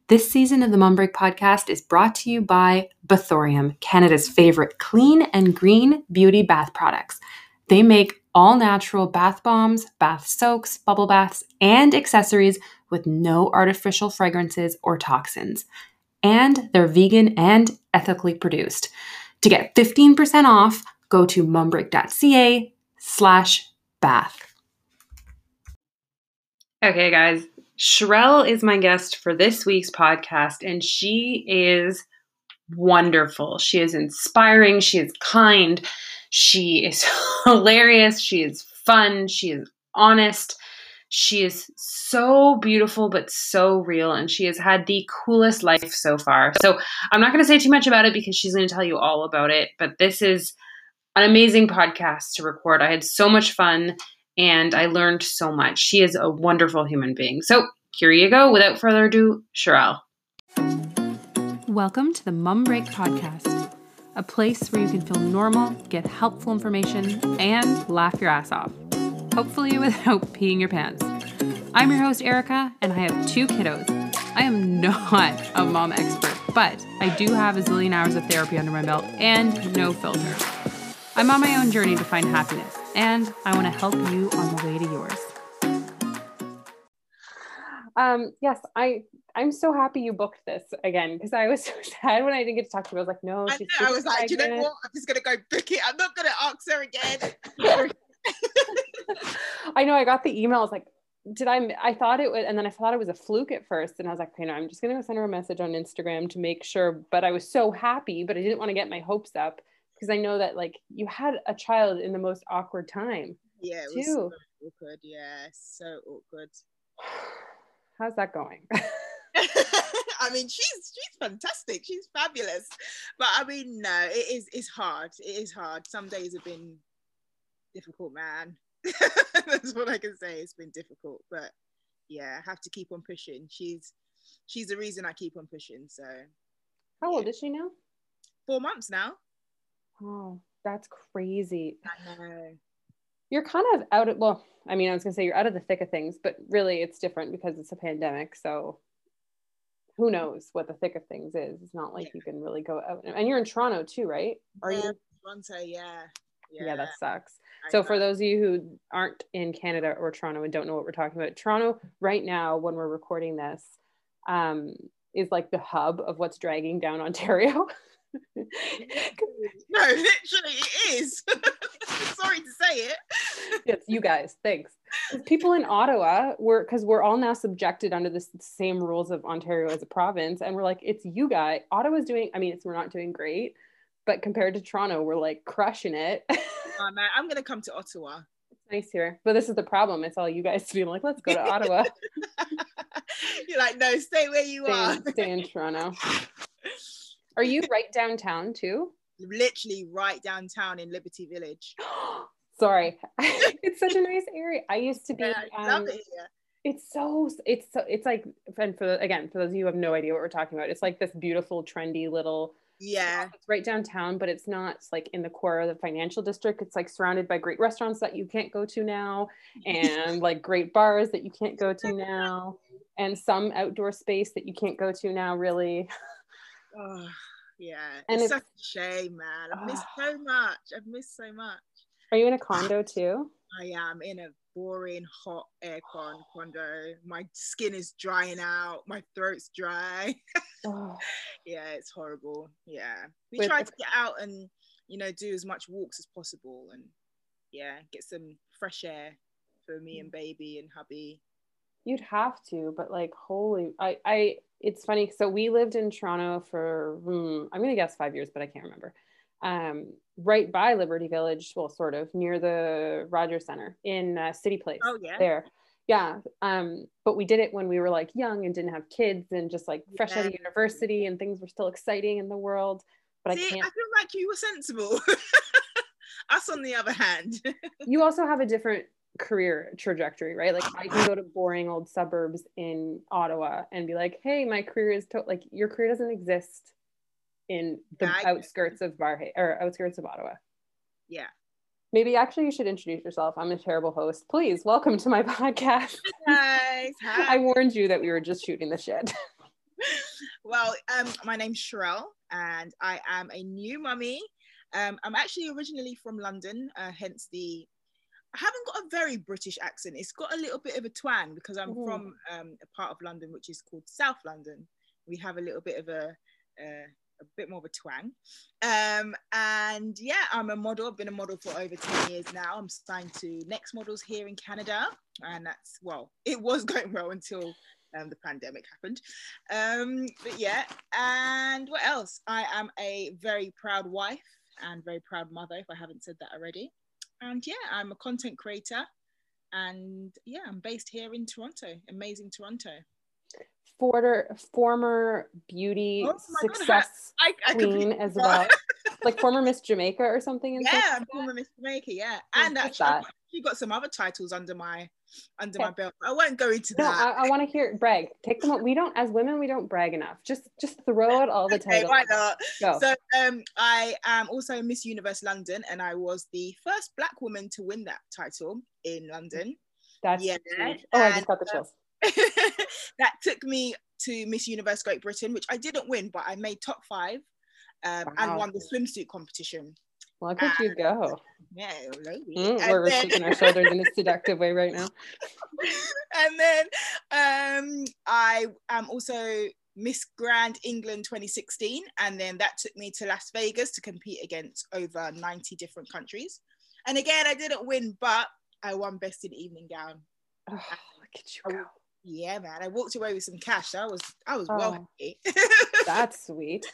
This season of the Mom Break podcast is brought to you by Bathorium, Canada's favorite clean and green beauty bath products. They make all-natural bath bombs, bath soaks, bubble baths, and accessories with no artificial fragrances or toxins. And they're vegan and ethically produced. To get 15% off, go to mombreak.ca/bath. Okay, guys. Sherelle is my guest for this week's podcast, and she is wonderful. She is inspiring. She is kind. She is hilarious. She is fun. She is honest. She is so beautiful, but so real, and she has had the coolest life so far. So I'm not going to say too much about it because she's going to tell you all about it, but this is an amazing podcast to record. I had so much fun. And I learned so much. She is a wonderful human being. So here you go. Without further ado, Sherelle. Welcome to the Mom Break podcast, a place where you can feel normal, get helpful information, and laugh your ass off. Hopefully without peeing your pants. I'm your host, Erica, and I have 2 kiddos. I am not a mom expert, but I do have a zillion hours of therapy under my belt and no filter. I'm on my own journey to find happiness, and I want to help you on the way to yours. Yes, I'm so happy you booked this again, because I was so sad when I didn't get to talk to you. I was like, no, she's I was like, do you know what? I'm just going to go book it. I'm not going to ask her again. I know, I got the email. I was like, I thought it was, and then I thought it was a fluke at first. And I was like, okay, no, I'm just going to send her a message on Instagram to make sure. But I was so happy, but I didn't want to get my hopes up. Because I know that, like, you had a child in the most awkward time. Yeah, it was so awkward. Yeah, so awkward. How's that going? I mean, she's fantastic. She's fabulous. But I mean, no, it's hard. It is hard. Some days have been difficult, man. That's what I can say. It's been difficult. But yeah, I have to keep on pushing. She's the reason I keep on pushing. So how old is she now? 4 months now. Oh, that's crazy. I know. You're kind of out of, well, I mean, I was going to say you're out of the thick of things, but really it's different because it's a pandemic. So who knows what the thick of things is. It's not like you can really go out. And you're in Toronto too, right? Are you? Toronto, yeah. Yeah, that sucks. So for those of you who aren't in Canada or Toronto and don't know what we're talking about, Toronto right now, when we're recording this, is like the hub of what's dragging down Ontario. No, literally it is. Sorry to say it. Yes, you guys, thanks. People in Ottawa, because we're all now subjected under the same rules of Ontario as a province, and we're like, it's you guys. Ottawa's doing, I mean, we're not doing great, but compared to Toronto, we're like crushing it. Oh man, I'm gonna come to Ottawa. It's nice here, but this is the problem. It's all you guys being like, let's go to Ottawa. You're like, no, stay where you are. Stay in Toronto. Are you right downtown too? Literally right downtown in Liberty Village. Sorry. It's such a nice area. I used to be. Yeah, I love it here. It's like, and for those of you who have no idea what we're talking about, it's like this beautiful, trendy little. Yeah. It's right downtown, but it's not like in the core of the financial district. It's like surrounded by great restaurants that you can't go to now, and like great bars that you can't go to now, and some outdoor space that you can't go to now, really. Oh, yeah. And it's such a shame, man. I've missed so much. Are you in a condo too? I am in a boring, hot aircon condo. My skin is drying out. My throat's dry. Oh. Yeah, it's horrible. Yeah. We try to get out and, do as much walks as possible and, yeah, get some fresh air for me and baby and hubby. You'd have to, but like, it's funny. So we lived in Toronto for, I'm going to guess 5 years, but I can't remember. Right by Liberty Village, well, sort of near the Rogers Center in City Place. Oh yeah. There. Yeah. But we did it when we were like young and didn't have kids and just like fresh out of university and things were still exciting in the world. But I feel like you were sensible. Us on the other hand. You also have a different career trajectory, right? Like I can go to boring old suburbs in Ottawa and be like, hey, my career is like your career doesn't exist in the outskirts of Ottawa. Yeah. Maybe actually you should introduce yourself. I'm a terrible host. Please welcome to my podcast. Hi. I warned you that we were just shooting the shit. Well, my name's Sherelle, and I am a new mummy. I'm actually originally from London, hence the. I haven't got a very British accent. It's got a little bit of a twang because I'm from a part of London which is called South London. We have a little bit of a bit more of a twang. And yeah, I'm a model. I've been a model for over 10 years now. I'm signed to Next Models here in Canada, and that's, well, it was going well until the pandemic happened. But yeah, and what else? I am a very proud wife and very proud mother, if I haven't said that already. And yeah, I'm a content creator, and yeah, I'm based here in Toronto, amazing Toronto. Former beauty success queen as well, like former Miss Jamaica or something. Yeah, former Miss Jamaica. Yeah, and actually, you got some other titles under my belt. I won't go into that. I want to hear brag. Take them. We don't, as women, we don't brag enough. Just throw out all the titles. Why not? Go. So I am also Miss Universe London, and I was the first Black woman to win that title in London. That's huge. Oh, I just got the chills. That took me to Miss Universe Great Britain, which I didn't win, but I made top 5 and won the swimsuit competition. Look at you go. Yeah, we're shaking our shoulders in a seductive way right now. And then I am also Miss Grand England 2016, and then that took me to Las Vegas to compete against over 90 different countries. And again, I didn't win, but I won Best in Evening Gown. Oh, look at you go. Yeah, man, I walked away with some cash. I was well happy. That's sweet.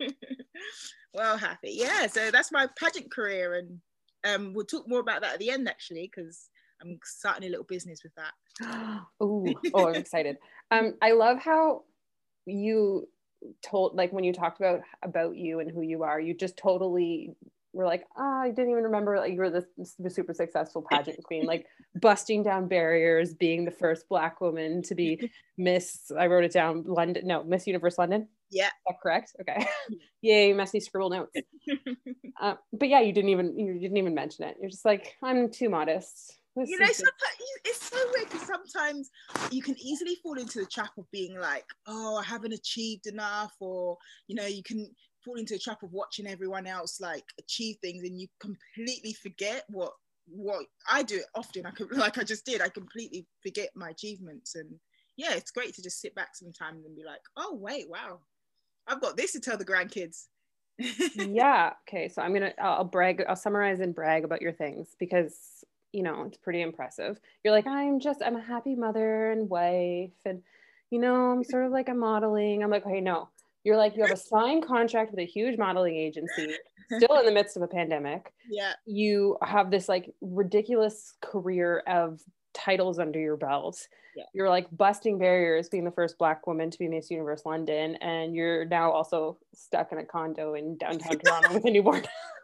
Well happy. Yeah, so that's my pageant career, and we'll talk more about that at the end, actually, because I'm starting a little business with that. I'm excited. I love how you told, like, when you talked about you and who you are, you just totally were like, I didn't even remember, like, you were the super successful pageant queen, like busting down barriers, being the first Black woman to be Miss, I wrote it down, Miss Universe London. Yeah. Is that correct? Okay. Yay, messy scribble notes. But yeah, you didn't even mention it. You're just like, I'm too modest. Sometimes it's so weird because sometimes you can easily fall into the trap of being like, oh, I haven't achieved enough, or you can fall into the trap of watching everyone else like achieve things, and you completely forget what I do often. I just did. I completely forget my achievements, and yeah, it's great to just sit back sometimes and be like, oh wait, wow, I've got this to tell the grandkids. Yeah. Okay. So I'll summarize and brag about your things, because it's pretty impressive. You're like, I'm a happy mother and wife, and I'm sort of like, I'm modeling. I'm like, okay, no. You're like, you have a signed contract with a huge modeling agency, still in the midst of a pandemic. Yeah. You have this like ridiculous career of titles under your belt. Yeah. You're like busting barriers, being the first Black woman to be Miss Universe London, and you're now also stuck in a condo in downtown Toronto with a newborn.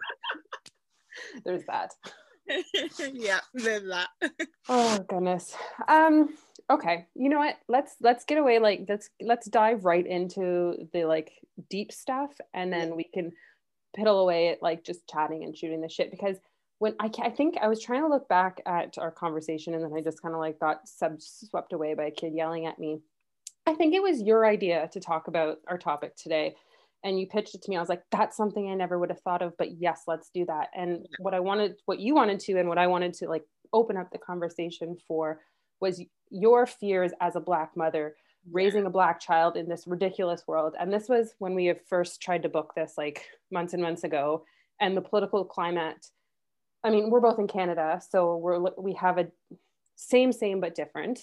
There's that. Yeah, there's that. Oh goodness. Okay, you know what, let's get away, like let's dive right into the like deep stuff, and then we can piddle away at like just chatting and shooting the shit, because when I think I was trying to look back at our conversation, and then I just kind of like got swept away by a kid yelling at me. I think it was your idea to talk about our topic today, and you pitched it to me. I was like, that's something I never would have thought of, but yes, let's do that. And what you wanted to, and what I wanted to like open up the conversation for, was your fears as a Black mother, raising a Black child in this ridiculous world. And this was when we have first tried to book this like months and months ago, and the political climate. I mean, we're both in Canada, so we have a same but different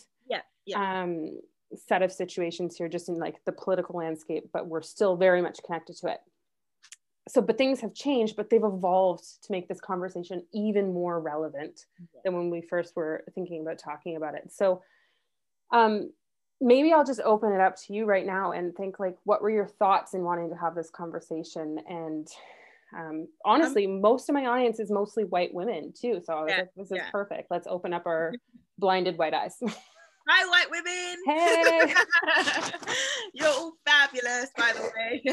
set of situations here, just in like the political landscape, but we're still very much connected to it. So, but things have changed, but they've evolved to make this conversation even more relevant than when we first were thinking about talking about it. So maybe I'll just open it up to you right now and think, like, what were your thoughts in wanting to have this conversation? And honestly, most of my audience is mostly white women too. So I was like, this is perfect. Let's open up our blinded white eyes. Hi, white women. Hey. You're all fabulous, by the way.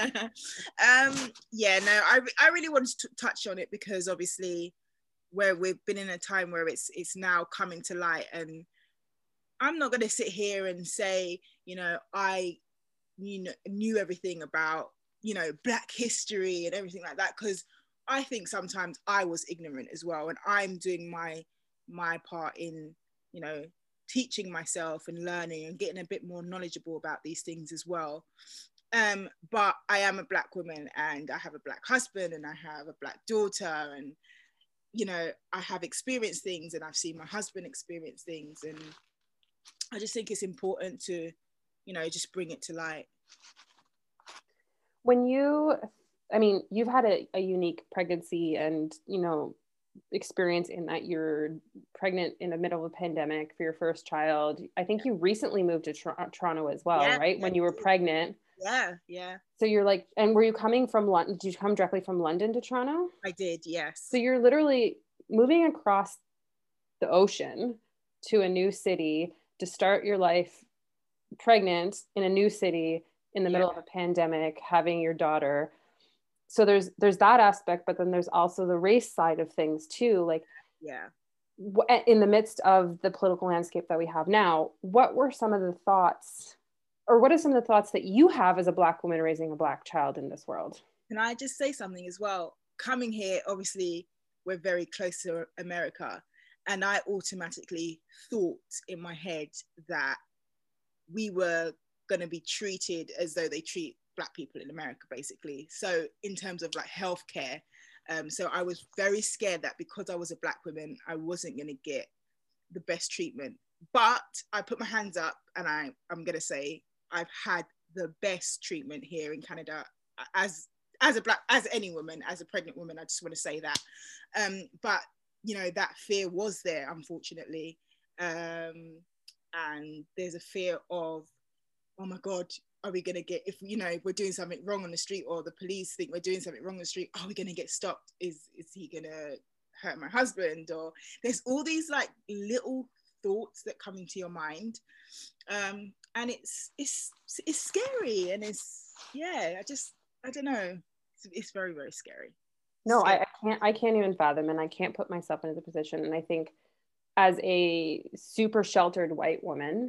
I really wanted to touch on it because obviously where we've been in a time where it's now coming to light, and I'm not going to sit here and say, I knew everything about, Black history and everything like that, because I think sometimes I was ignorant as well, and I'm doing my part in, teaching myself and learning and getting a bit more knowledgeable about these things as well. But I am a Black woman, and I have a Black husband, and I have a Black daughter, and I have experienced things, and I've seen my husband experience things, and I just think it's important to, just bring it to light. When you've had a unique pregnancy and, experience in that you're pregnant in the middle of a pandemic for your first child. I think you recently moved to Toronto as well, right? When you were pregnant. Yeah. So you're like, and were you coming from London? Did you come directly from London to Toronto? I did, yes. So you're literally moving across the ocean to a new city to start your life pregnant in a new city in the middle of a pandemic, having your daughter. So there's that aspect, but then there's also the race side of things too. Like, in the midst of the political landscape that we have now, what were some of the thoughts, or what are some of the thoughts that you have as a Black woman raising a Black child in this world? Can I just say something as well? Coming here, obviously, we're very close to America, and I automatically thought in my head that we were going to be treated as though they treat Black people in America, basically. So in terms of like healthcare, so I was very scared that because I was a Black woman, I wasn't going to get the best treatment. But I put my hands up, and I'm going to say I've had the best treatment here in Canada as any woman, as a pregnant woman. I just want to say that. But that fear was there, unfortunately, and there's a fear of, oh my God, are we going to get, if we're doing something wrong on the street, or the police think we're doing something wrong on the street, are we going to get stopped? Is he going to hurt my husband? Or there's all these like little thoughts that come into your mind, and it's scary, and I don't know, it's very, very scary. No, I can't even fathom, and I can't put myself into the position. And I think as a super sheltered white woman,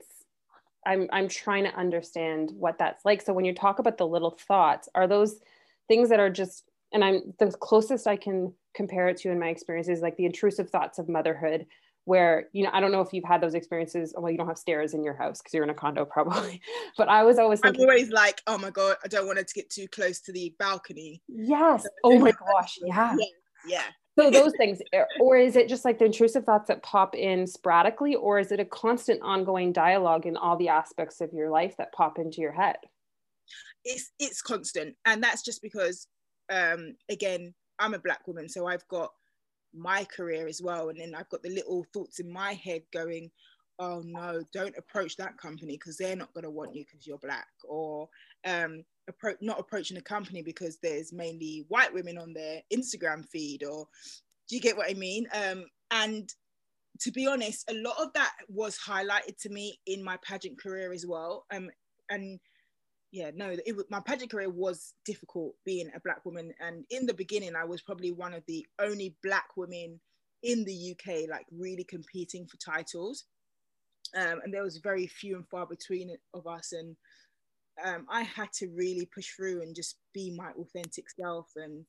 I'm trying to understand what that's like. So when you talk about the little thoughts, are those things that are just, and the closest I can compare it to in my experiences, like the intrusive thoughts of motherhood, where, I don't know if you've had those experiences. Well, you don't have stairs in your house because you're in a condo probably, but I was always thinking, I'm always like, oh my God, I don't want it to get too close to the balcony. Yes. Oh my gosh. Yeah. So those things, or is it just like the intrusive thoughts that pop in sporadically, or is it a constant ongoing dialogue in all the aspects of your life that pop into your head? It's constant. And that's just because, again, I'm a Black woman, so I've got my career as well. And then I've got the little thoughts in my head going, oh no, don't approach that company because they're not going to want you because you're Black. Or not approaching a company because there's mainly white women on their Instagram feed. Or do you get what I mean? And to be honest, a lot of that was highlighted to me in my pageant career as well. And yeah, no, my pageant career was difficult being a Black woman. And in the beginning, I was probably one of the only Black women in the UK, like really competing for titles. And there was very few and far between of us. And I had to really push through and just be my authentic self. And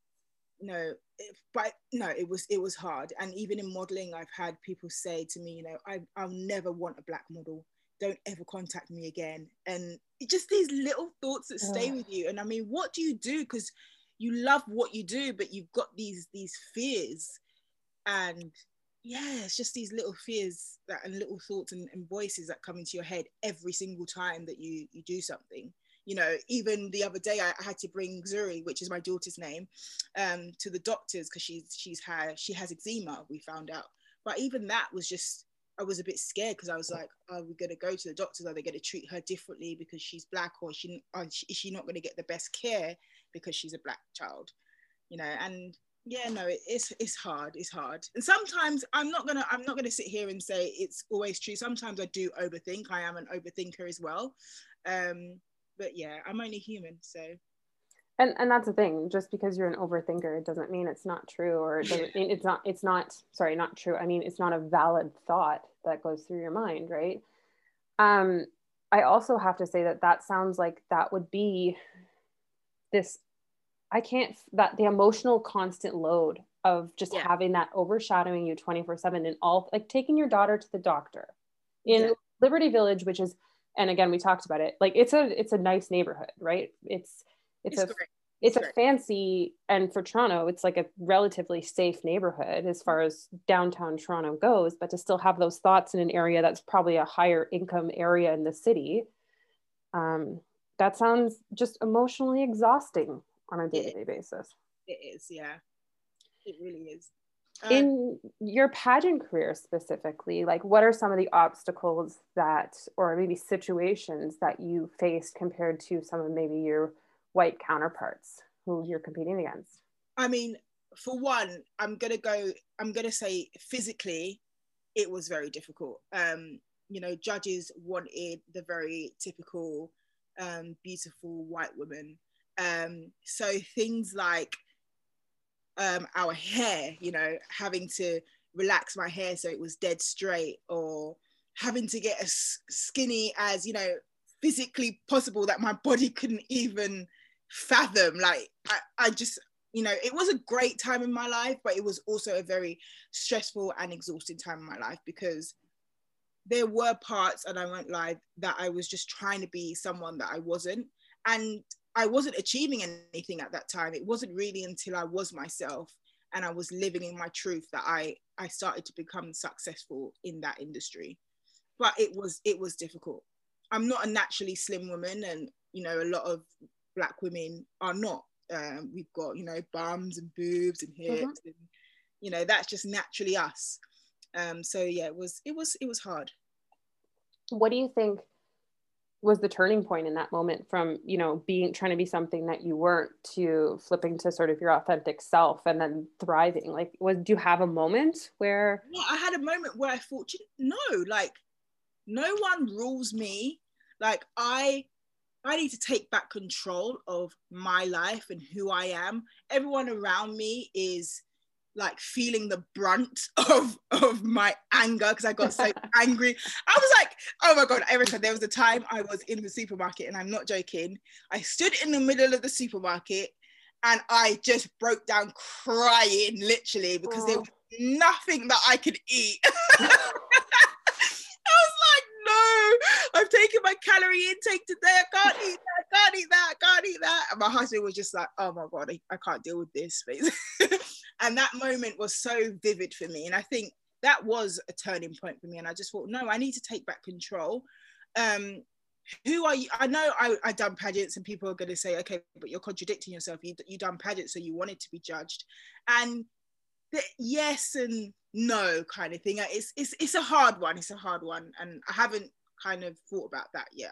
it was hard. And even in modeling, I've had people say to me, I'll never want a Black model. Don't ever contact me again. And just these little thoughts that stay with you. And I mean, what do you do? Because you love what you do, but you've got these fears. And yeah, it's just these little fears and little thoughts and voices that come into your head every single time that you do something. Even the other day, I had to bring Zuri, which is my daughter's name, to the doctors because she has eczema, we found out. But even that was just, I was a bit scared because I was like, are we going to go to the doctors? Are they going to treat her differently because she's Black, or is she not going to get the best care because she's a Black child? And yeah, no, it's hard. It's hard. And sometimes I'm not gonna sit here and say it's always true. Sometimes I do overthink. I am an overthinker as well. But yeah, I'm only human, so. And that's the thing. Just because you're an overthinker, it doesn't mean it's not true, or it doesn't mean not true. I mean, it's not a valid thought that goes through your mind, right? I also have to say that sounds like that would be this, that the emotional constant load of just having that overshadowing you 24/7, and all, like taking your daughter to the doctor in Liberty Village, which is, and again, we talked about it, like it's a nice neighborhood, right? It's a fancy, and for Toronto, it's like a relatively safe neighborhood as far as downtown Toronto goes, but to still have those thoughts in an area that's probably a higher income area in the city, that sounds just emotionally exhausting on a day-to-day basis. It is, yeah. It really is. In your pageant career specifically, like what are some of the obstacles that, or maybe situations that you faced compared to some of maybe your white counterparts who you're competing against? I mean, for one, I'm gonna say physically, it was very difficult. You know, judges wanted the very typical, beautiful white woman. So things like our hair, you know, having to relax my hair so it was dead straight, or having to get as skinny as, you know, physically possible that my body couldn't even fathom. Like I just, you know, it was a great time in my life, but it was also a very stressful and exhausting time in my life, because there were parts, and I won't lie, that I was just trying to be someone that I wasn't. And I wasn't achieving anything at that time. It wasn't really until I was myself and I was living in my truth that I started to become successful in that industry. But it was difficult. I'm not a naturally slim woman, and, you know, a lot of Black women are not. We've got, you know, bums and boobs and hips, and, you know, that's just naturally us. So yeah, it was hard. What do you think was the turning point in that moment from, you know, trying to be something that you weren't, to flipping to sort of your authentic self and then thriving? Like, do you have a moment where? Yeah, I had a moment where I thought, no, like, no one rules me. Like, I need to take back control of my life and who I am. Everyone around me is like feeling the brunt of my anger, because I got so angry. I was like, oh my God, Erica, there was a time I was in the supermarket, and I'm not joking. I stood in the middle of the supermarket and I just broke down crying, literally, because there was nothing that I could eat. I was like, no, I've taken my calorie intake today. I can't eat that, I can't eat that, I can't eat that. And my husband was just like, oh my God, I can't deal with this. And that moment was so vivid for me. And I think that was a turning point for me. And I just thought, no, I need to take back control. Who are you? I know I done pageants, and people are going to say, okay, but you're contradicting yourself. You done pageants, so you wanted to be judged. And yes and no kind of thing. It's a hard one. It's a hard one. And I haven't kind of thought about that yet.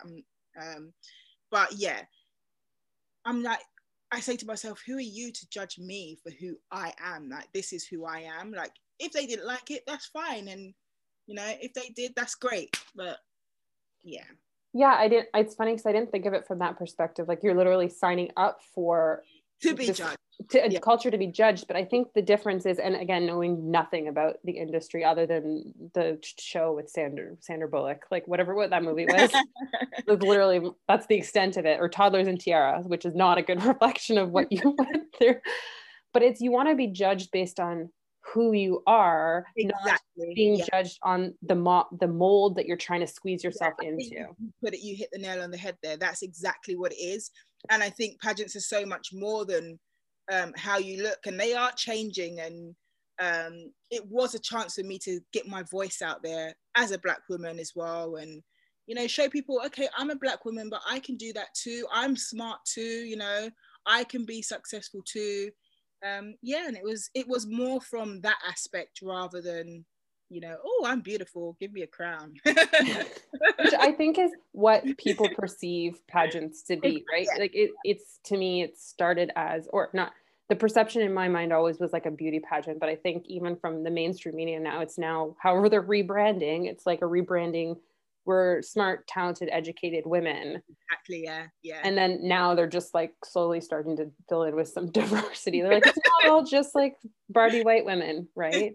But yeah, I'm like, I say to myself, who are you to judge me for who I am? Like, this is who I am. Like, if they didn't like it, that's fine. And, you know, if they did, that's great. But yeah. Yeah, it's funny because I didn't think of it from that perspective. Like, you're literally signing up for to be judged, a culture to be judged. But I think the difference is, and again, knowing nothing about the industry other than the show with Sandra Bullock, like what that movie was, literally, that's the extent of it. Or Toddlers and Tiaras, which is not a good reflection of what you went through. But you want to be judged based on who you are, exactly. Not being judged on the mold that you're trying to squeeze yourself into. You hit the nail on the head there. That's exactly what it is. And I think pageants are so much more than how you look, and they are changing. And it was a chance for me to get my voice out there as a Black woman as well, and, you know, show people, okay, I'm a Black woman, but I can do that too. I'm smart too, you know, I can be successful too. And it was more from that aspect rather than, you know, oh, I'm beautiful, give me a crown. Which I think is what people perceive pageants to be, right? Yeah. Like it's to me, it started as, or not, the perception in my mind always was like a beauty pageant, but I think even from the mainstream media now, however they're rebranding, it's like a rebranding. We're smart, talented, educated women. Exactly, yeah. And then now they're just like slowly starting to fill in with some diversity. They're like, it's not all just like Barbie white women, right?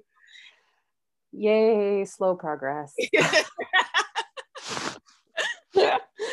Yay, slow progress.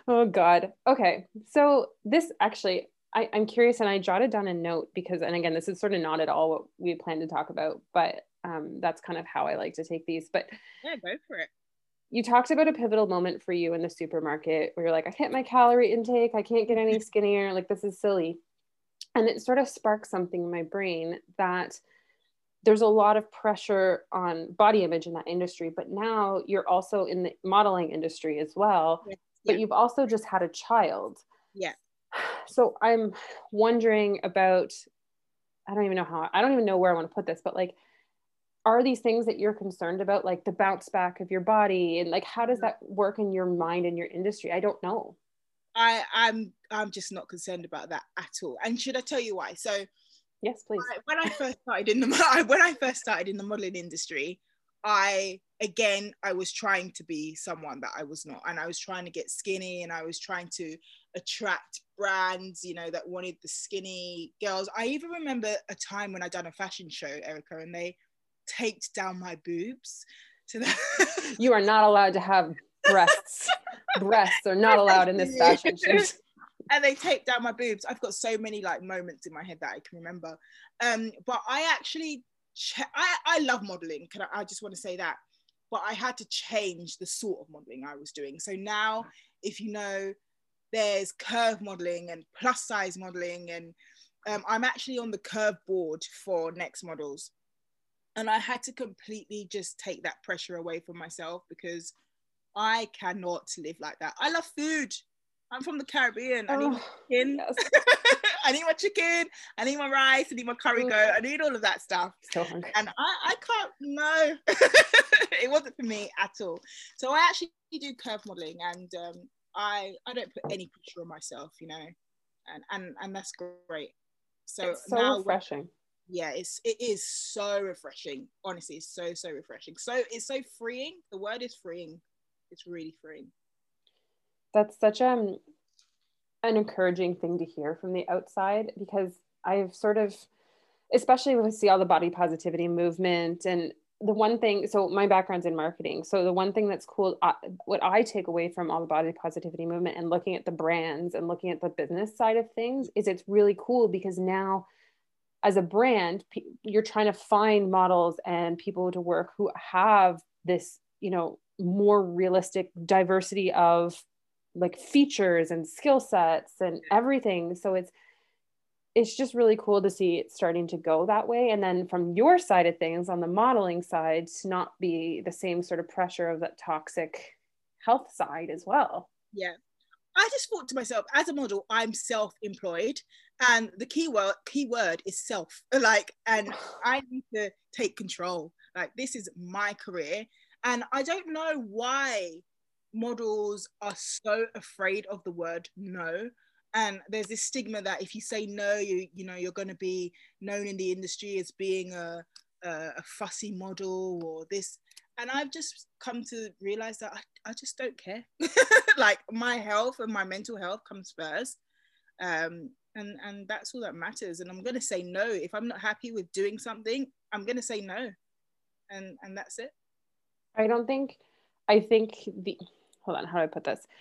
Oh God. Okay. So this actually, I'm curious, and I jotted down a note because, and again, this is sort of not at all what we plan to talk about, but that's kind of how I like to take these. But Yeah, go for it. you talked about a pivotal moment for you in the supermarket where you're like, I hit my calorie intake, I can't get any skinnier, like this is silly. And it sort of sparked something in my brain that there's a lot of pressure on body image in that industry, but now you're also in the modeling industry as well, Yeah, but yeah, you've also just had a child. yeah. So I'm wondering about, I don't even know how, I don't even know where I want to put this, but like, are these things that you're concerned about, like the bounce back of your body, and like how does that work in your mind and your industry? I don't know. I'm just not concerned about that at all. And should I tell you why? So Yes, please. when I first started in the when I first started in the modeling industry, I was trying to be someone that I was not, and I was trying to get skinny, and I was trying to attract brands, you know, that wanted the skinny girls. I even remember a time when I done a fashion show, Erica, and they taped down my boobs so that You are not allowed to have breasts. Breasts are not allowed in this fashion shoot. And they taped down my boobs. I've got so many like moments in my head that I can remember. But I actually, I love modeling. I just want to say that. But I had to change the sort of modeling I was doing. So now, if you know, there's curve modeling and plus size modeling, and I'm actually on the curve board for Next Models. And I had to completely just take that pressure away from myself because I cannot live like that. I love food. I'm from the Caribbean. I need my chicken. Yes. I need my chicken. I need my rice. I need my curry goat. I need all of that stuff. So hungry. And I can't, no. It wasn't for me at all. So I actually do curve modeling, and I don't put any pressure on myself, you know, and that's great. So it's so now, refreshing. Yeah, it is so refreshing. Honestly, it's so refreshing. So it's so freeing. The word is freeing. It's really freeing. That's such an encouraging thing to hear from the outside, because I've sort of, especially when we see all the body positivity movement, and the one thing, so my background's in marketing. So the one thing that's cool, what I take away from all the body positivity movement and looking at the brands and looking at the business side of things, is it's really cool because now as a brand, you're trying to find models and people to work who have this, you know, more realistic diversity of like features and skill sets and everything. So it's just really cool to see it starting to go that way. And then from your side of things, on the modeling side, to not be the same sort of pressure of that toxic health side as well. Yeah. I just thought to myself, as a model, I'm self-employed, and the key word is self. Like, and I need to take control. Like, this is my career, and I don't know why models are so afraid of the word no. And there's this stigma that if you say no, you know you're going to be known in the industry as being a fussy model or this. And I've just come to realize that I just don't care. Like, my health and my mental health comes first. And that's all that matters. And I'm going to say no. If I'm not happy with doing something, I'm going to say no. And that's it. I think hold on, how do I put this?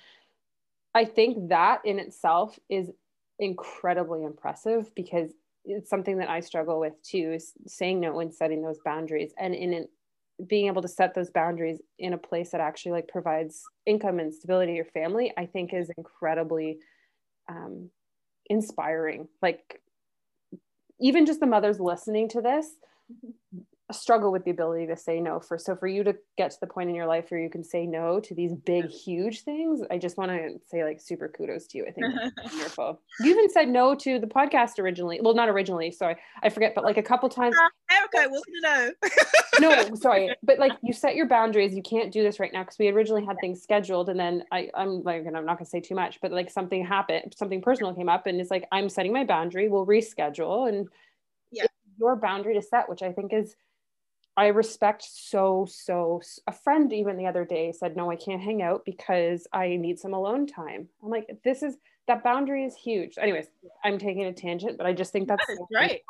I think that in itself is incredibly impressive, because it's something that I struggle with too, is saying no and setting those boundaries, and being able to set those boundaries in a place that actually like provides income and stability to your family, I think is incredibly inspiring. Like, even just the mothers listening to this struggle with the ability to say no. For you to get to the point in your life where you can say no to these big, huge things, I just want to say like super kudos to you. I think that's wonderful. You even said no to the podcast originally. Well, not originally, sorry, I forget, but like a couple times. Erica, it wasn't a no. No, sorry, but like you set your boundaries. You can't do this right now because we originally had things scheduled, and then I'm like, and I'm not gonna say too much, but like something happened, something personal came up, and it's like I'm setting my boundary. We'll reschedule, and yeah, it's your boundary to set, which I think is. I respect so. A friend even the other day said, no, I can't hang out because I need some alone time. I'm like, that boundary is huge. Anyways, I'm taking a tangent, but I just think that's so right.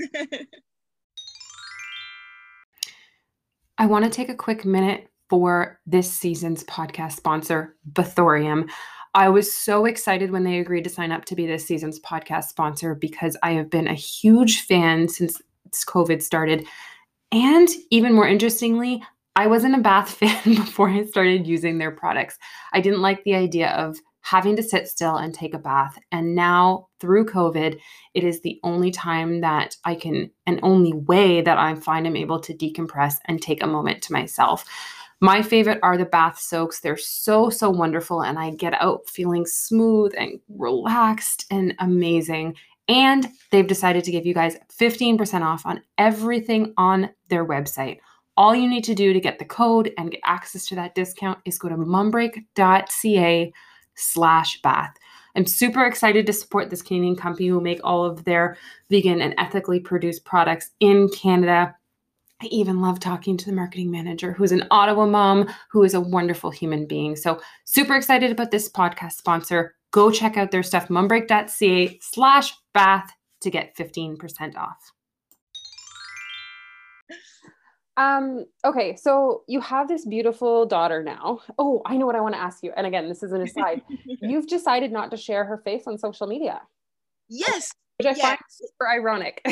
I want to take a quick minute for this season's podcast sponsor, Bathorium. I was so excited when they agreed to sign up to be this season's podcast sponsor because I have been a huge fan since COVID started. And even more interestingly, I wasn't a bath fan before I started using their products. I didn't like the idea of having to sit still and take a bath. And now through COVID, it is the only time that I can, and only way that I find I'm able to decompress and take a moment to myself. My favorite are the bath soaks. They're so, so wonderful. And I get out feeling smooth and relaxed and amazing. And they've decided to give you guys 15% off on everything on their website. All you need to do to get the code and get access to that discount is go to mumbrake.ca/bath. I'm super excited to support this Canadian company who make all of their vegan and ethically produced products in Canada. I even love talking to the marketing manager, who's an Ottawa mom, who is a wonderful human being. So super excited about this podcast sponsor. Go check out their stuff, mumbrake.ca/bath to get 15% off. Okay, so you have this beautiful daughter now. Oh, I know what I want to ask you. And again, this is an aside. You've decided not to share her face on social media. Yes. Which I find super ironic.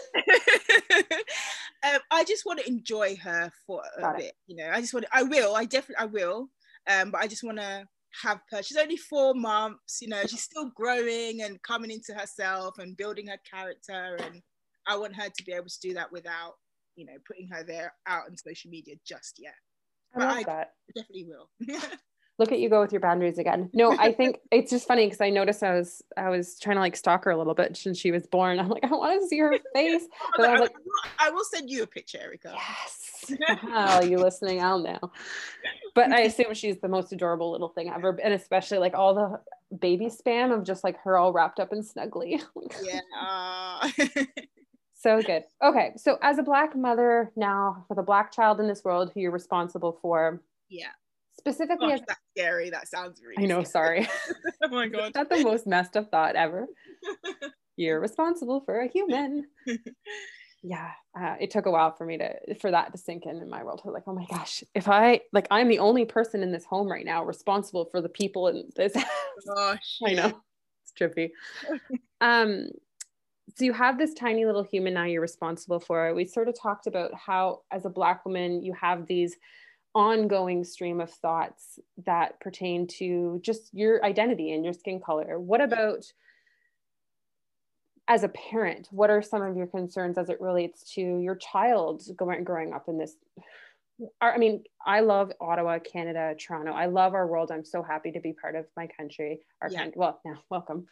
I just want to enjoy her for a bit, you know. I definitely will. But I just want to have her. She's only 4 months, you know, she's still growing and coming into herself and building her character. And I want her to be able to do that without, you know, putting her there out on social media just yet. I definitely will. Look at you go with your boundaries again. No, I think it's just funny because I noticed I was trying to like stalk her a little bit since she was born. I'm like, I want to see her face. But I will send you a picture, Erica. Yes. Oh, you listening? I'll know. But I assume she's the most adorable little thing ever. And especially like all the baby spam of just like her all wrapped up and snuggly. Yeah. So good. Okay. So as a Black mother now with a Black child in this world who you're responsible for. Yeah. Specifically, that's scary. That sounds really I know, sorry. Oh my God. That's the most messed up thought ever. You're responsible for a human. Yeah. It took a while for that to sink in my world. I was like, oh my gosh, I'm the only person in this home right now responsible for the people in this house. Gosh. I know. It's trippy. So you have this tiny little human now you're responsible for. We sort of talked about how, as a Black woman, you have these ongoing stream of thoughts that pertain to just your identity and your skin color. What about as a parent? What are some of your concerns as it relates to your child growing up in this? I mean, I love Ottawa, Canada, Toronto. I love our world. I'm so happy to be part of my country. Well, now, welcome.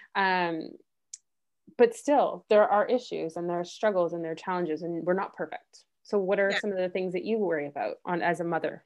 But still, there are issues and there are struggles and there are challenges, and we're not perfect. So what are some of the things that you worry about as a mother?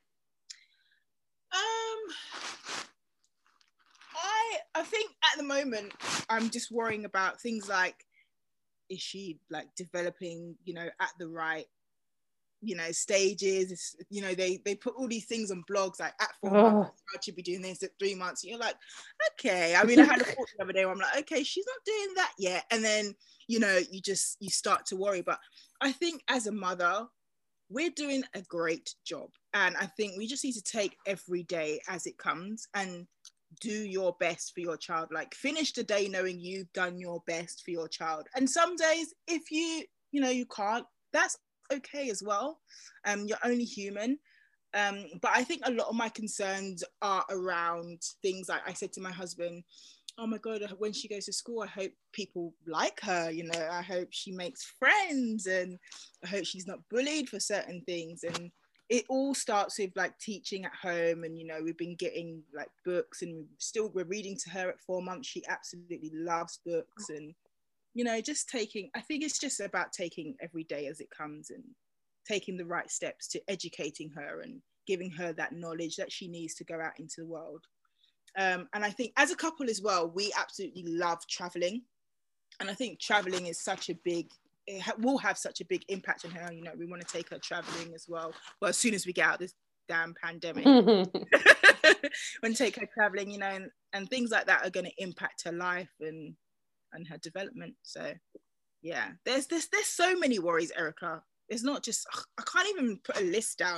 I think at the moment I'm just worrying about things like, is she like developing, you know, at the right, you know, stages? You know, they put all these things on blogs like at 4 months, I should be doing this at 3 months. And you're like, okay. I mean, I had a thought the other day where I'm like, okay, she's not doing that yet. And then, you know, you start to worry. But I think as a mother, we're doing a great job. And I think we just need to take every day as it comes and do your best for your child. Like, finish the day knowing you've done your best for your child. And some days, if you can't, that's okay as well. You're only human. But I think a lot of my concerns are around things like I said to my husband, oh my God, when she goes to school, I hope people like her, you know, I hope she makes friends, and I hope she's not bullied for certain things. And it all starts with like teaching at home. And, you know, we've been getting like books, and we're reading to her at 4 months. She absolutely loves books. And, you know, I think it's just about taking every day as it comes and taking the right steps to educating her and giving her that knowledge that she needs to go out into the world. And I think as a couple as well, we absolutely love traveling. And I think traveling is will have such a big impact on her. You know, we want to take her traveling as well. Well, as soon as we get out of this damn pandemic, when take her traveling, you know, and things like that are going to impact her life and her development. So yeah, there's so many worries, Erica. It's not just, I can't even put a list down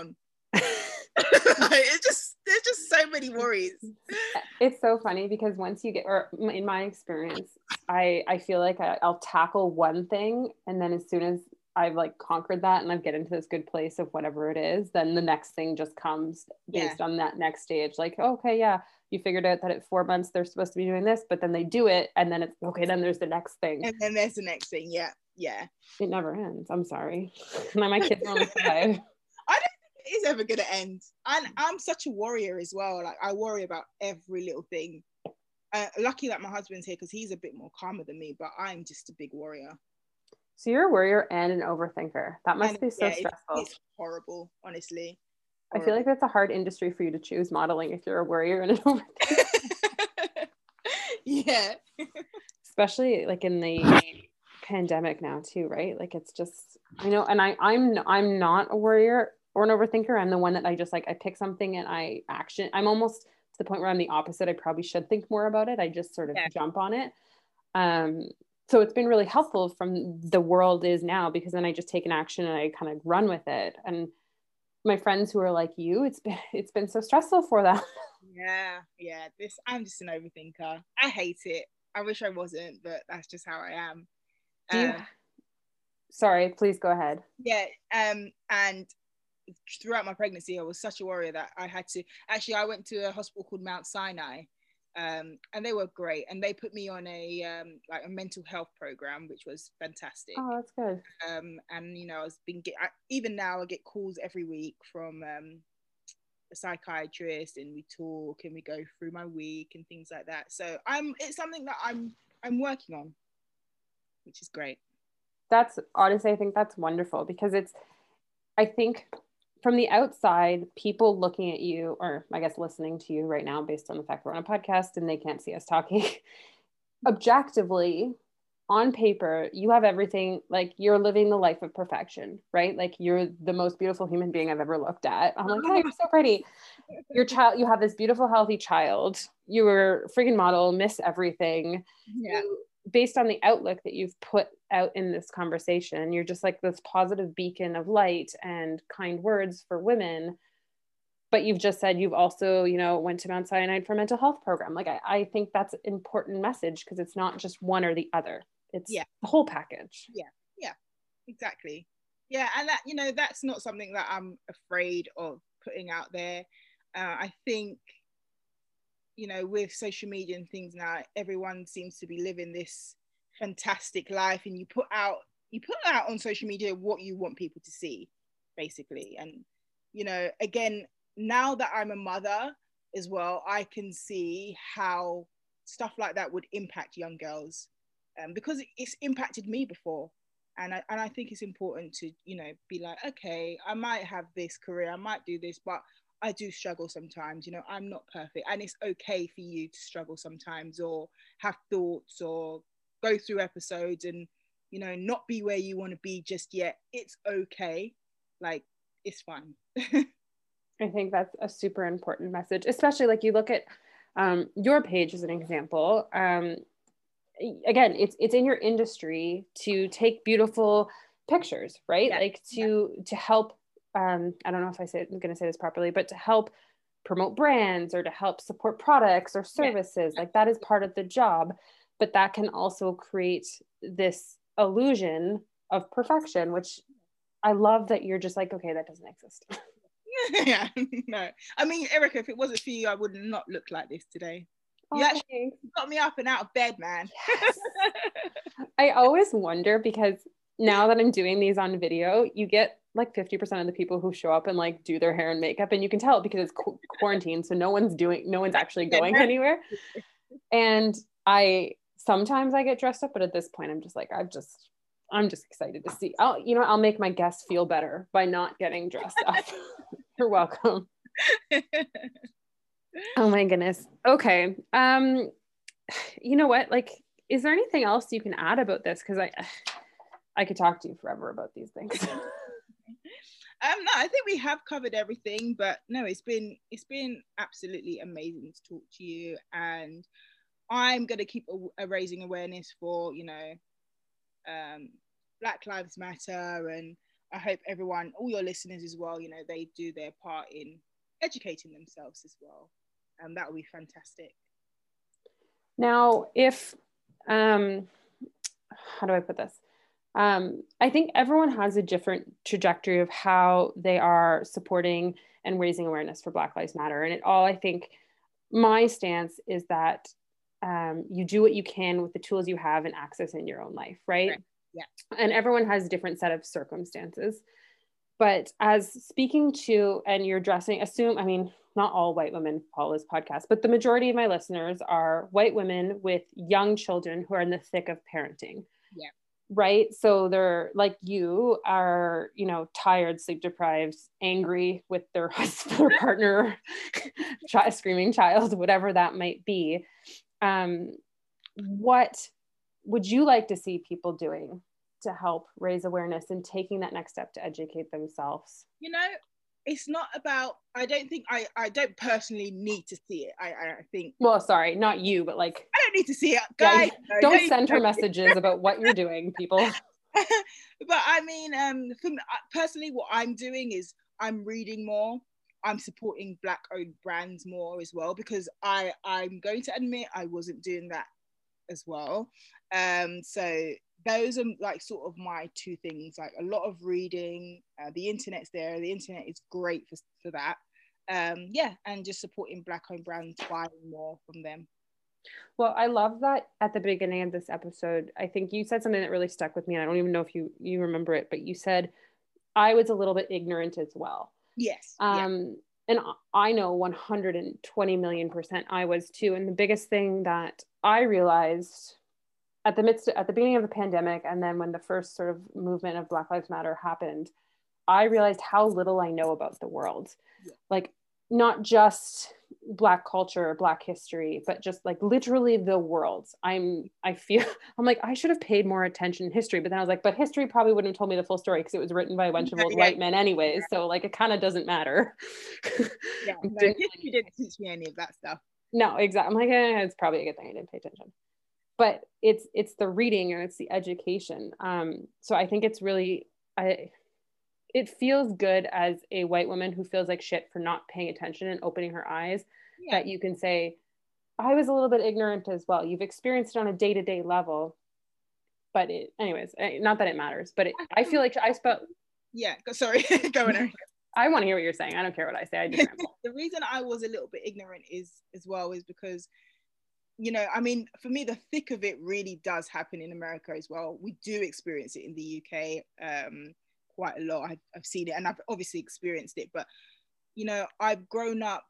There's just so many worries. It's so funny because once you get, or in my experience, I feel like I'll tackle one thing, and then as soon as I've like conquered that and I get into this good place of whatever it is, then the next thing just comes based on that next stage. Like, okay, yeah, you figured out that at 4 months they're supposed to be doing this, but then they do it, and then it's okay. Then there's the next thing, and then there's the next thing. Yeah. It never ends. I'm sorry. Now my kids are only 5. I don't think it is ever gonna end. And I'm such a warrior as well. Like I worry about every little thing. Lucky that my husband's here because he's a bit more calmer than me, but I'm just a big warrior. So you're a warrior and an overthinker. That must be so stressful. It's horrible, honestly. Horrible. I feel like that's a hard industry for you to choose, modeling, if you're a warrior and an overthinker. Yeah. Especially like in the pandemic now too, right? Like it's just, I know, and I'm not a warrior or an overthinker. I'm the one that I just like, I pick something and I action. I'm almost to the point where I'm the opposite. I probably should think more about it. I just sort of jump on it. So it's been really helpful from the world is now, because then I just take an action and I kind of run with it. And my friends who are like you, it's been so stressful for them. Yeah. I'm just an overthinker. I hate it. I wish I wasn't, but that's just how I am. Sorry, please go ahead. Yeah. And throughout my pregnancy, I was such a warrior that I had to. Actually, I went to a hospital called Mount Sinai. And they were great, and they put me on a like a mental health program, which was fantastic. Oh, that's good. And you know, even now I get calls every week from a psychiatrist, and we talk and we go through my week and things like that. So it's something that I'm working on, which is great. That's honestly, I think that's wonderful, because I think from the outside, people looking at you, or I guess listening to you right now, based on the fact we're on a podcast and they can't see us talking, objectively, on paper, you have everything. Like you're living the life of perfection, right? Like you're the most beautiful human being I've ever looked at. I'm like, oh, you're so pretty. You have this beautiful, healthy child. You were a freaking model, miss everything. Yeah. Based on the outlook that you've put out in this conversation, you're just like this positive beacon of light and kind words for women. But you've just said you've also, went to Mount Sinai for a mental health program. Like I think that's an important message, because it's not just one or the other. It's the whole package. Yeah, exactly. Yeah, and that, that's not something that I'm afraid of putting out there. I think, with social media and things now, everyone seems to be living this fantastic life, and you put out on social media what you want people to see, basically. And again, now that I'm a mother as well, I can see how stuff like that would impact young girls, because it's impacted me before. And I think it's important to be like, okay, I might have this career, I might do this, but I do struggle sometimes. I'm not perfect, and it's okay for you to struggle sometimes, or have thoughts, or go through episodes and not be where you want to be just yet. It's okay. Like, it's fine. I think that's a super important message, especially like you look at your page as an example. Again, it's in your industry to take beautiful pictures, right? Like to help, I don't know if I'm going to say this properly, but to help promote brands or to help support products or services. Like that is part of the job, but that can also create this illusion of perfection, which I love that you're just like, okay, that doesn't exist. Yeah, no. I mean, Erica, if it wasn't for you, I would not look like this today. You actually got me up and out of bed, man. Yes. I always wonder, because now that I'm doing these on video, you get like 50% of the people who show up and like do their hair and makeup, and you can tell because it's quarantine, so no one's actually going anywhere. And sometimes I get dressed up, but at this point I'm just like, I'm just excited to see. I'll make my guests feel better by not getting dressed up. You're welcome. Oh my goodness. Okay. You know what? Like, is there anything else you can add about this? Because I could talk to you forever about these things. No, I think we have covered everything, but no, it's been absolutely amazing to talk to you, and I'm gonna keep raising awareness for Black Lives Matter, and I hope everyone, all your listeners as well, you know, they do their part in educating themselves as well. That would be fantastic. Now, if how do I put this? I think everyone has a different trajectory of how they are supporting and raising awareness for Black Lives Matter. And it all, I think, my stance is that you do what you can with the tools you have and access in your own life, right? Yeah. And everyone has a different set of circumstances. But as speaking to, and you're addressing, I mean, not all white women follow this podcast, but the majority of my listeners are white women with young children who are in the thick of parenting. Yeah. Right. So they're like, you are, you know, tired, sleep deprived, angry with their husband or partner, screaming child, whatever that might be. What would you like to see people doing to help raise awareness and taking that next step to educate themselves? You know, it's not about, I don't personally need to see it. I think, well, sorry, not you, but like, I don't need to see it, guys. Yeah, don't send her messages about what you're doing, people. But I mean, personally, what I'm doing is I'm reading more. I'm supporting Black owned brands more as well, because I'm going to admit I wasn't doing that as well. So those are like sort of my two things, like a lot of reading. The internet's there. The internet is great for that. Yeah, and just supporting Black owned brands, buying more from them. Well, I love that at the beginning of this episode, I think you said something that really stuck with me. And I don't even know if you remember it, but you said, I was a little bit ignorant as well. Yes. And I know 120 million% I was too. And the biggest thing that I realized at the beginning of the pandemic, and then when the first sort of movement of Black Lives Matter happened, I realized how little I know about the world. Yeah. Like, not just Black culture or Black history, but just like literally the world. I'm like, I should have paid more attention in history, but then I was like, but history probably wouldn't have told me the full story because it was written by a bunch of old white men anyways. So like, it kind of doesn't matter. Yeah, no, history didn't teach me any of that stuff. No, exactly. I'm like, it's probably a good thing I didn't pay attention. But it's the reading and it's the education. So I think it's really, it feels good as a white woman who feels like shit for not paying attention and opening her eyes, that you can say, I was a little bit ignorant as well. You've experienced it on a day-to-day level, but anyways, not that it matters, but I feel like yeah, sorry, go on. I want to hear what you're saying. I don't care what I say. I just The reason I was a little bit ignorant is because, you know, I mean, for me, the thick of it really does happen in America as well. We do experience it in the UK quite a lot. I've seen it, and I've obviously experienced it. But, you know, I've grown up,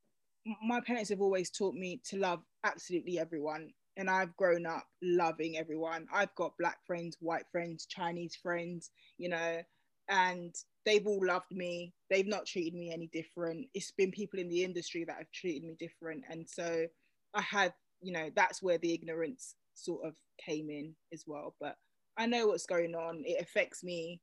my parents have always taught me to love absolutely everyone. And I've grown up loving everyone. I've got Black friends, white friends, Chinese friends, you know, and they've all loved me. They've not treated me any different. It's been people in the industry that have treated me different. And so I had, you know, that's where the ignorance sort of came in as well. But I know what's going on. It affects me.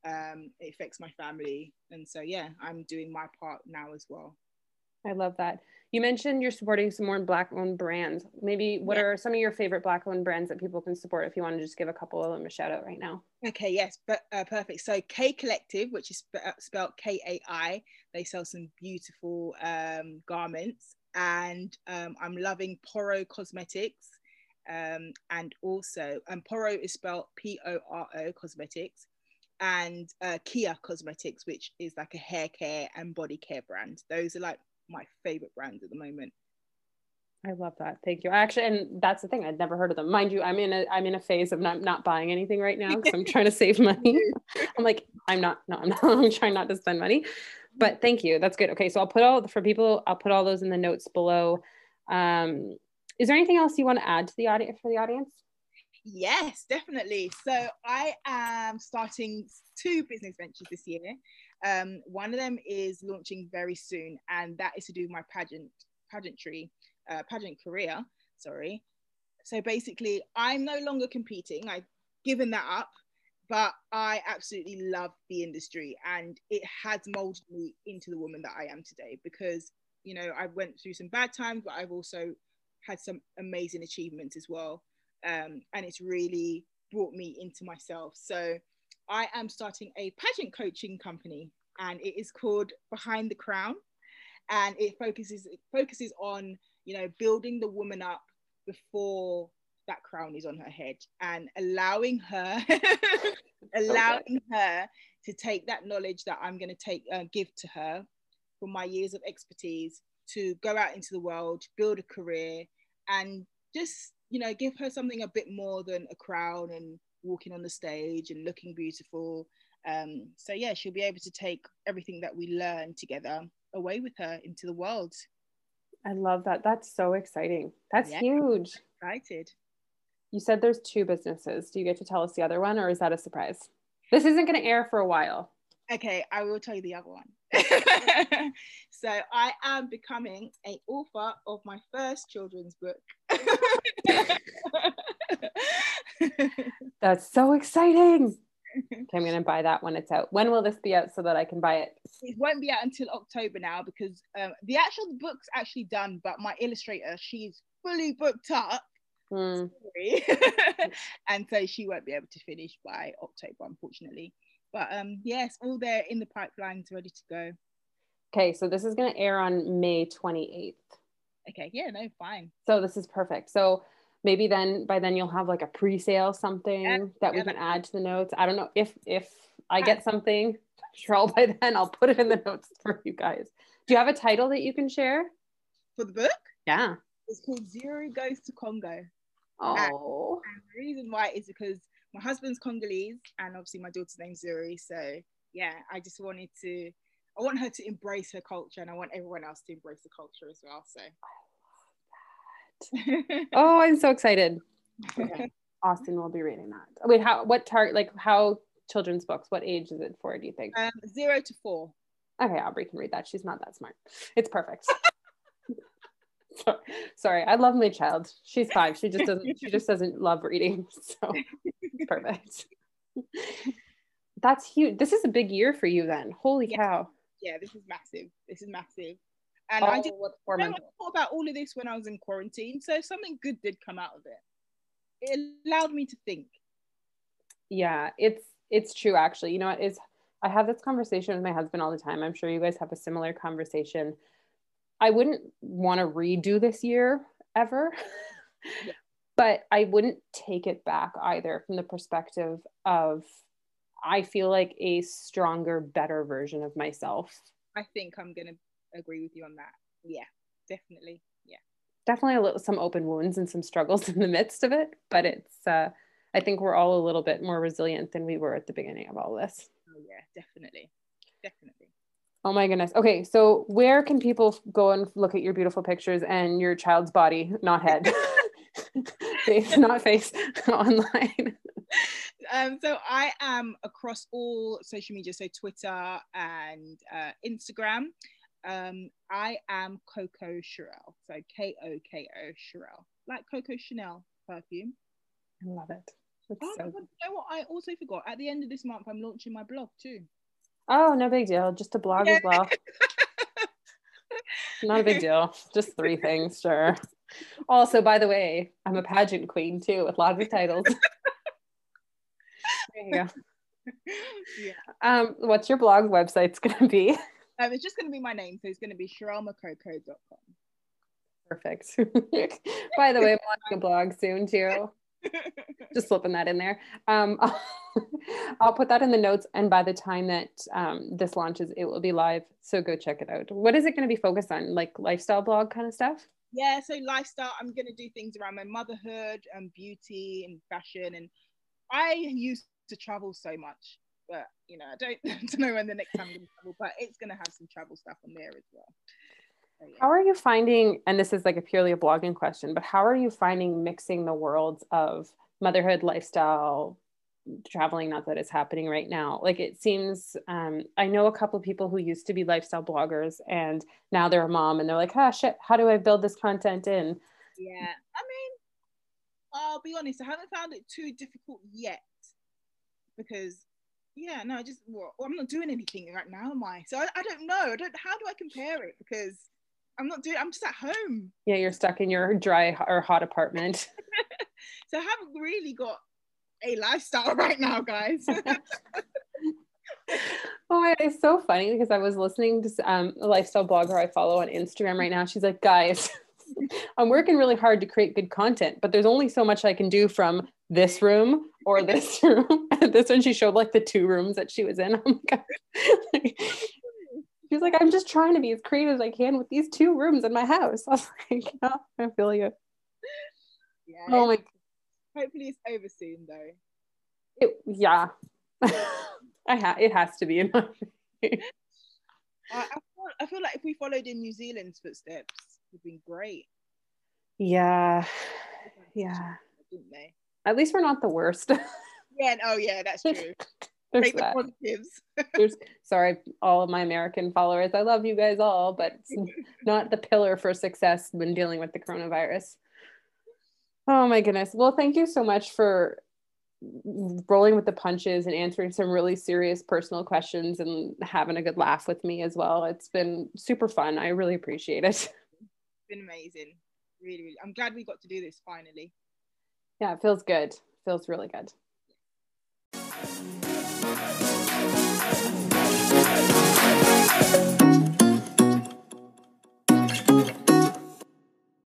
It affects my family. And so, yeah, I'm doing my part now as well. I love that. You mentioned you're supporting some more Black owned brands. Maybe what are some of your favorite Black owned brands that people can support, if you want to just give a couple of them a shout out right now? Okay, yes, but perfect. So Kai Collective, which is spelled Kai, they sell some beautiful garments. And I'm loving Poro Cosmetics. And also, Poro is spelled Poro Cosmetics. And Kia Cosmetics, which is like a hair care and body care brand. Those are like my favorite brands at the moment. I love that. Thank you. And that's the thing. I'd never heard of them. Mind you, I'm in a phase of not buying anything right now because I'm trying to save money. I'm like, I'm trying not to spend money. But thank you. That's good. Okay, so I'll put all those in the notes below. Is there anything else you want to add to the audience for the audience? Yes, definitely. So I am starting 2 business ventures this year. One of them is launching very soon, and that is to do with my pageant career. Sorry. So basically, I'm no longer competing. I've given that up, but I absolutely love the industry, and it has molded me into the woman that I am today. Because, you know, I went through some bad times, but I've also had some amazing achievements as well. And it's really brought me into myself. So I am starting a pageant coaching company, and it is called Behind the Crown, and it focuses on, you know, building the woman up before that crown is on her head, and allowing her allowing her to take that knowledge that I'm going to give to her from my years of expertise, to go out into the world, build a career, and just, you know, give her something a bit more than a crown and walking on the stage and looking beautiful. So yeah, she'll be able to take everything that we learn together away with her into the world. I love that. That's so exciting. That's huge. Excited. You said there's 2 businesses. Do you get to tell us the other one, or is that a surprise? This isn't going to air for a while. Okay, I will tell you the other one. So I am becoming an author of my first children's book. That's so exciting. Okay, I'm going to buy that when it's out. When will this be out so that I can buy it? It won't be out until October now, because the book's actually done, but my illustrator, she's fully booked up. And so she won't be able to finish by October, unfortunately. But yes, all there in the pipeline, ready to go. Okay, so this is going to air on May 28th. Okay, yeah, no, fine. So this is perfect. So maybe by then you'll have like a pre-sale something that we can add to the notes. I don't know if I get something, Cheryl, by then I'll put it in the notes for you guys. Do you have a title that you can share for the book? Yeah, it's called Zuri Goes to Congo. Oh, and the reason why is because my husband's Congolese, and obviously my daughter's name's Zuri. So yeah, I want her to embrace her culture, and I want everyone else to embrace the culture as well. So I love that. Oh, I'm so excited. Okay. Austin will be reading that. Wait, how children's books, what age is it for, do you think? 0 to 4. Okay, Aubrey can read that. She's not that smart. It's perfect. Sorry, I love my child. She's 5. She just doesn't love reading. So perfect. That's huge. This is a big year for you then. Holy cow. Yeah, this is massive. And I thought about all of this when I was in quarantine. So something good did come out of it. It allowed me to think. Yeah, it's true actually. You know what is, I have this conversation with my husband all the time. I'm sure you guys have a similar conversation. I wouldn't want to redo this year ever, but I wouldn't take it back either, from the perspective of I feel like a stronger, better version of myself. I think I'm going to agree with you on that. Yeah, definitely. Yeah. Definitely some open wounds and some struggles in the midst of it, but it's, I think we're all a little bit more resilient than we were at the beginning of all this. Oh yeah, definitely. Oh my goodness. Okay, so where can people go and look at your beautiful pictures and your child's body, not head, not face, online? So I am across all social media, so Twitter and Instagram. I am Coco Cherelle, so Koko Cherelle, like Coco Chanel perfume. I love it. You know what? I also forgot. At the end of this month, I'm launching my blog too. Oh, no big deal. Just a blog as well. Not a big deal. Just 3 things, sure. Also, by the way, I'm a pageant queen too, with lots of titles. There you go. Yeah. What's your blog website's gonna be? It's just gonna be my name, so it's gonna be CherelleMacoco.com. Perfect. By the way, I'm launching a blog soon too. Just slipping that in there. I'll put that in the notes, and by the time that this launches, it will be live, so go check it out. What is it going to be focused on, like lifestyle blog kind of stuff? Yeah, so lifestyle. I'm going to do things around my motherhood and beauty and fashion, and I used to travel so much, but you know, I don't know when the next time I'm going to travel, but it's going to have some travel stuff on there as well. So, yeah. How are you finding, and this is like purely a blogging question, but how are you finding mixing the worlds of motherhood, lifestyle, traveling? Not that it's happening right now. Like, it seems, I know a couple of people who used to be lifestyle bloggers, and now they're a mom, and they're like, shit, how do I build this content in? Yeah, I mean, I'll be honest, I haven't found it too difficult yet, because I'm not doing anything right now, am I? So I don't know. How do I compare it? Because I'm just at home. Yeah, you're stuck in your dry or hot apartment. So I haven't really got a lifestyle right now, guys. Oh my, it's so funny because I was listening to a lifestyle blogger I follow on Instagram right now. She's like, guys, I'm working really hard to create good content, but there's only so much I can do from this room or this room. And this one, she showed like the 2 rooms that she was in. Oh my God. She's like, I'm just trying to be as creative as I can with these 2 rooms in my house. I was like, yeah, I feel you. Yeah. Oh my. Hopefully it's over soon though. Yeah. It has to be in my I feel like if we followed in New Zealand's footsteps, it'd be great. Yeah. Didn't they? At least we're not the worst. Yeah. Oh yeah, that's true. There's Take the that. positives. Sorry, all of my American followers. I love you guys all, but it's not the pillar for success when dealing with the coronavirus. Oh my goodness. Well, thank you so much for rolling with the punches and answering some really serious personal questions and having a good laugh with me as well. It's been super fun. I really appreciate it. It's been amazing. Really, really. I'm glad we got to do this finally. Yeah, it feels good. Feels really good.